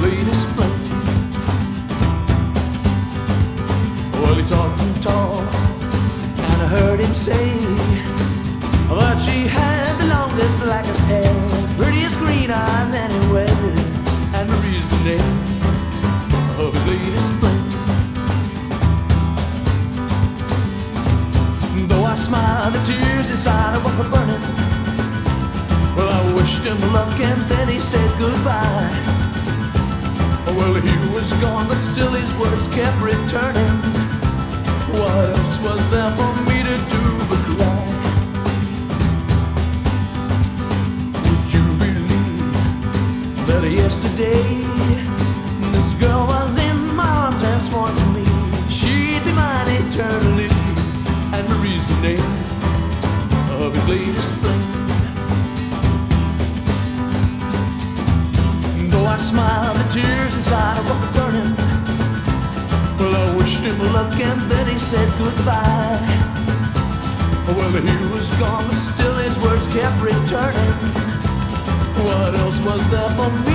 latest flame. Well, he talked and talked, and I heard him say that she had the longest, blackest hair, prettiest green eyes anywhere, and Marie's the name of his latest flame. Though I smiled, the tears inside of what were burning, well, I wished him luck and then he said goodbye. Well, he was gone, but still his words kept returning. What else was there for me to do but cry? Would you believe that yesterday this girl was in my arms and sworn to me she'd be mine eternally, and Marie's the name of his latest flame. Though I smiled, the tears inside of what were burning, well, I wished him luck and then he said goodbye. Well, he was gone, but still his words kept returning. What else was there for me